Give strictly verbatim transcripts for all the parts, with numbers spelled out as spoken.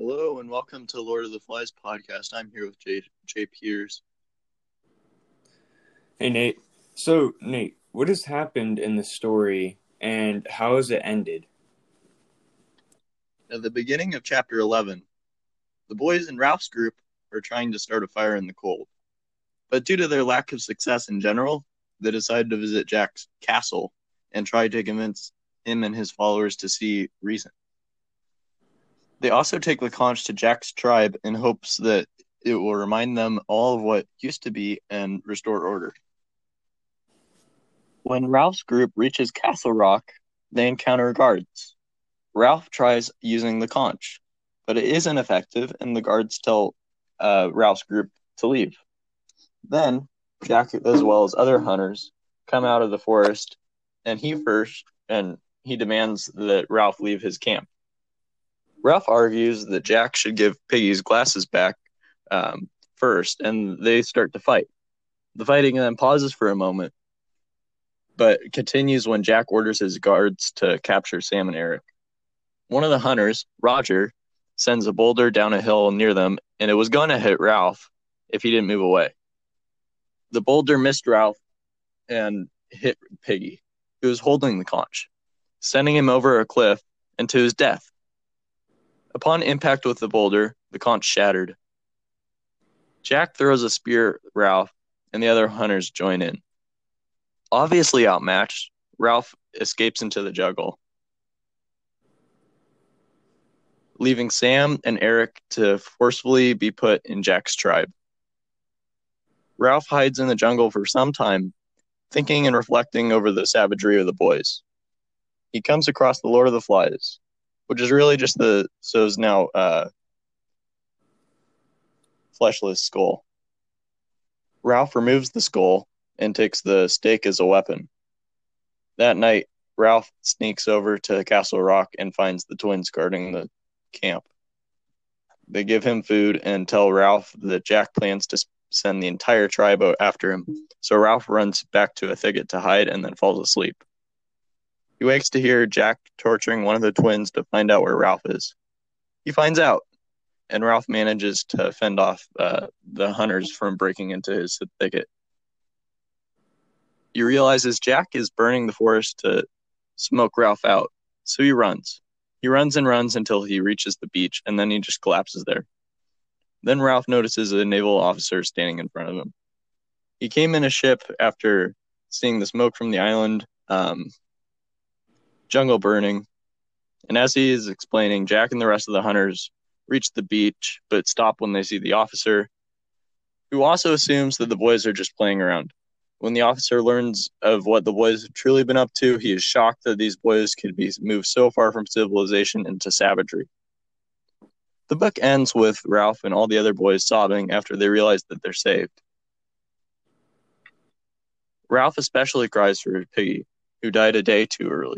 Hello and welcome to Lord of the Flies podcast. I'm here with Jay, Jay Piers. Hey, Nate. So, Nate, what has happened in the story and how has it ended? At the beginning of chapter eleven, the boys in Ralph's group are trying to start a fire in the cold. But due to their lack of success in general, they decide to visit Jack's castle and try to convince him and his followers to see reason. They also take the conch to Jack's tribe in hopes that it will remind them all of what used to be and restore order. When Ralph's group reaches Castle Rock, they encounter guards. Ralph tries using the conch, but it isn't effective, and the guards tell uh, Ralph's group to leave. Then Jack, as well as other hunters, come out of the forest, and he first and he demands that Ralph leave his camp. Ralph argues that Jack should give Piggy's glasses back um, first, and they start to fight. The fighting then pauses for a moment, but continues when Jack orders his guards to capture Sam and Eric. One of the hunters, Roger, sends a boulder down a hill near them, and it was going to hit Ralph if he didn't move away. The boulder missed Ralph and hit Piggy, who was holding the conch, sending him over a cliff and to his death. Upon impact with the boulder, the conch shattered. Jack throws a spear at Ralph, and the other hunters join in. Obviously outmatched, Ralph escapes into the jungle, leaving Sam and Eric to forcefully be put in Jack's tribe. Ralph hides in the jungle for some time, thinking and reflecting over the savagery of the boys. He comes across the Lord of the Flies, which is really just the so's now uh, fleshless skull. Ralph removes the skull and takes the stake as a weapon. That night, Ralph sneaks over to Castle Rock and finds the twins guarding the camp. They give him food and tell Ralph that Jack plans to send the entire tribe out after him, so Ralph runs back to a thicket to hide and then falls asleep. He wakes to hear Jack torturing one of the twins to find out where Ralph is. He finds out, and Ralph manages to fend off uh, the hunters from breaking into his thicket. He realizes Jack is burning the forest to smoke Ralph out, so he runs. He runs and runs until he reaches the beach, and then he just collapses there. Then Ralph notices a naval officer standing in front of him. He came in a ship after seeing the smoke from the island, um, jungle burning, and as he is explaining, Jack and the rest of the hunters reach the beach, but stop when they see the officer, who also assumes that the boys are just playing around. When the officer learns of what the boys have truly been up to, he is shocked that these boys could be moved so far from civilization into savagery. The book ends with Ralph and all the other boys sobbing after they realize that they're saved. Ralph especially cries for Piggy, who died a day too early.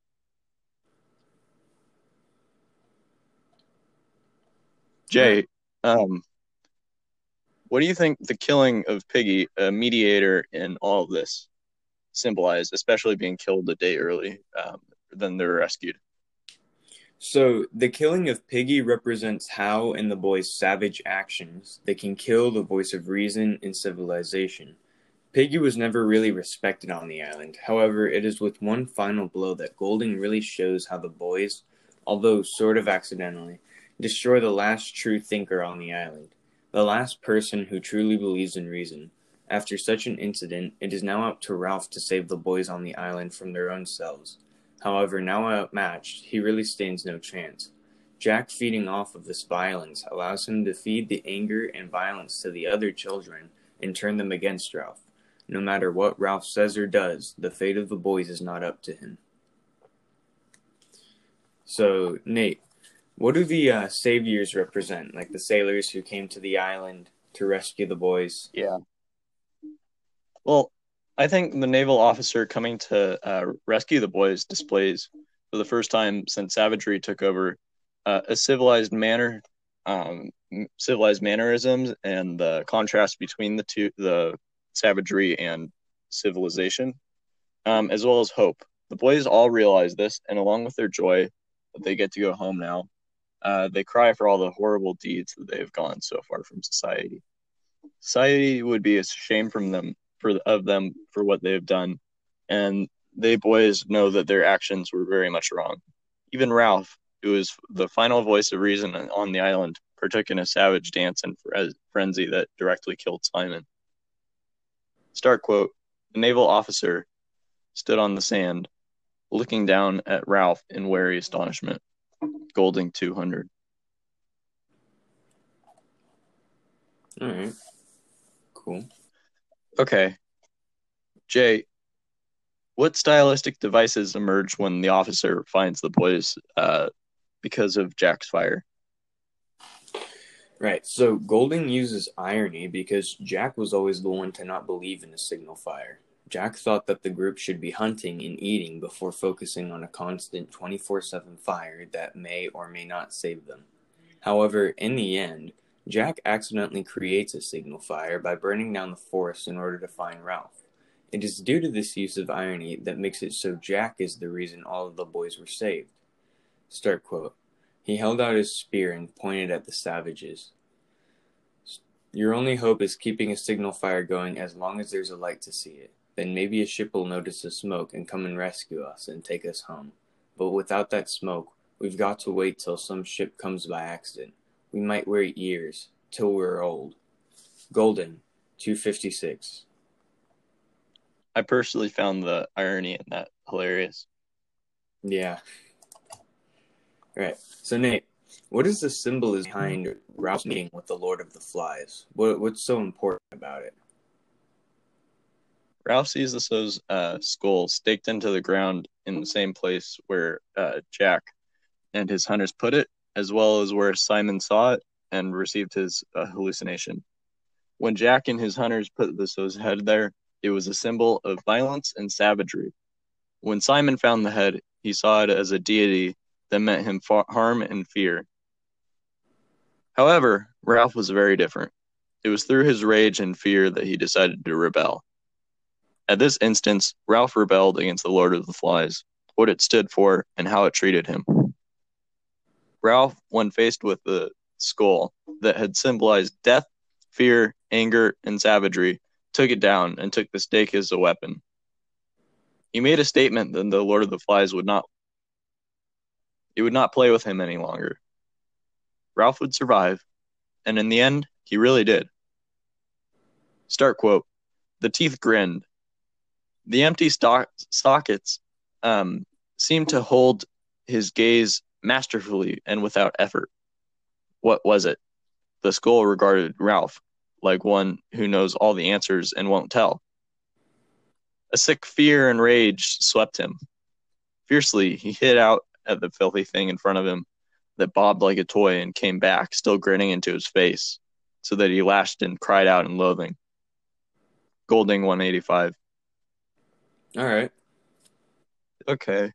Jay, um, what do you think the killing of Piggy, a mediator in all of this, symbolized, especially being killed a day early um, than they were rescued? So, the killing of Piggy represents how, in the boys' savage actions, they can kill the voice of reason and civilization. Piggy was never really respected on the island. However, it is with one final blow that Golding really shows how the boys, although sort of accidentally, destroy the last true thinker on the island, the last person who truly believes in reason. After such an incident, it is now up to Ralph to save the boys on the island from their own selves. However, now outmatched, he really stands no chance. Jack feeding off of this violence allows him to feed the anger and violence to the other children and turn them against Ralph. No matter what Ralph says or does, the fate of the boys is not up to him. So, Nate, what do the uh, saviors represent? Like the sailors who came to the island to rescue the boys? Yeah. Well, I think the naval officer coming to uh, rescue the boys displays, for the first time since savagery took over, uh, a civilized manner, um, civilized mannerisms, and the contrast between the two, the savagery and civilization, um, as well as hope. The boys all realize this, and along with their joy that they get to go home now, Uh, they cry for all the horrible deeds that they have gone so far from society. Society would be ashamed from them for of them for what they have done, and they boys know that their actions were very much wrong. Even Ralph, who is the final voice of reason on the island, partook in a savage dance and frenzy that directly killed Simon. Start quote: the naval officer stood on the sand, looking down at Ralph in wary astonishment. Golding two hundred. All right. Cool. Okay. Jay, what stylistic devices emerge when the officer finds the boys uh, because of Jack's fire? Right, so Golding uses irony because Jack was always the one to not believe in a signal fire. Jack thought that the group should be hunting and eating before focusing on a constant twenty-four seven fire that may or may not save them. However, in the end, Jack accidentally creates a signal fire by burning down the forest in order to find Ralph. It is due to this use of irony that makes it so Jack is the reason all of the boys were saved. Start quote. He held out his spear and pointed at the savages. Your only hope is keeping a signal fire going as long as there's a light to see it. Then maybe a ship will notice the smoke and come and rescue us and take us home. But without that smoke, we've got to wait till some ship comes by accident. We might wait years, till we're old. Golding, two fifty-six. I personally found the irony in that hilarious. Yeah. Right. So, Nate, what is the symbolism behind Ralph's meeting with the Lord of the Flies? What What's so important about it? Ralph sees the So's uh, skull staked into the ground in the same place where uh, Jack and his hunters put it, as well as where Simon saw it and received his uh, hallucination. When Jack and his hunters put the So's head there, it was a symbol of violence and savagery. When Simon found the head, he saw it as a deity that meant him fa- harm and fear. However, Ralph was very different. It was through his rage and fear that he decided to rebel. At this instance, Ralph rebelled against the Lord of the Flies, what it stood for, and how it treated him. Ralph, when faced with the skull that had symbolized death, fear, anger, and savagery, took it down and took the stake as a weapon. He made a statement that the Lord of the Flies would not it would not play with him any longer. Ralph would survive, and in the end, he really did. Start quote: the teeth grinned. The empty stock, sockets um, seemed to hold his gaze masterfully and without effort. What was it? The skull regarded Ralph like one who knows all the answers and won't tell. A sick fear and rage swept him. Fiercely, he hit out at the filthy thing in front of him that bobbed like a toy and came back, still grinning into his face, so that he lashed and cried out in loathing. Golding one eighty-five. All right. Okay.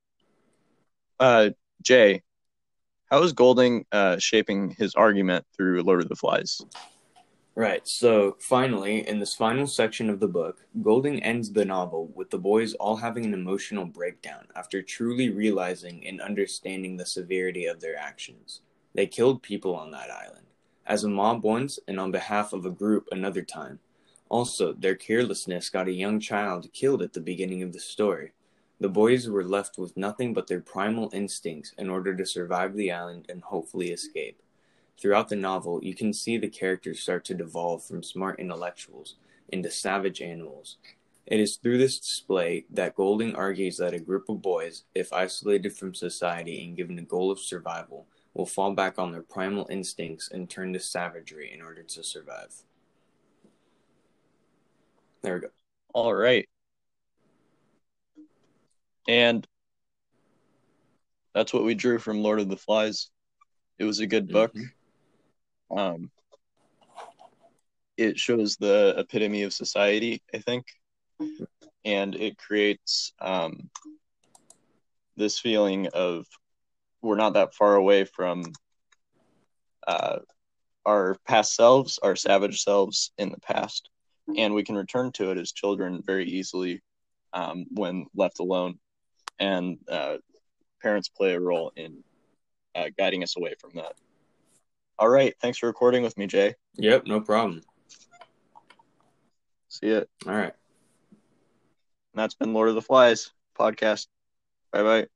Uh, Jay, how is Golding uh, shaping his argument through Lord of the Flies? Right, so finally, in this final section of the book, Golding ends the novel with the boys all having an emotional breakdown after truly realizing and understanding the severity of their actions. They killed people on that island, as a mob once and on behalf of a group another time. Also, their carelessness got a young child killed at the beginning of the story. The boys were left with nothing but their primal instincts in order to survive the island and hopefully escape. Throughout the novel, you can see the characters start to devolve from smart intellectuals into savage animals. It is through this display that Golding argues that a group of boys, if isolated from society and given a goal of survival, will fall back on their primal instincts and turn to savagery in order to survive. There we go. All right. And that's what we drew from Lord of the Flies. It was a good book. Mm-hmm. Um, it shows the epitome of society, I think, and it creates um, this feeling of we're not that far away from uh, our past selves, our savage selves in the past, and we can return to it as children very easily um, when left alone, and uh, parents play a role in uh, guiding us away from that. All right. Thanks for recording with me, Jay. Yep, no problem. See ya. All right. And that's been Lord of the Flies podcast. Bye bye.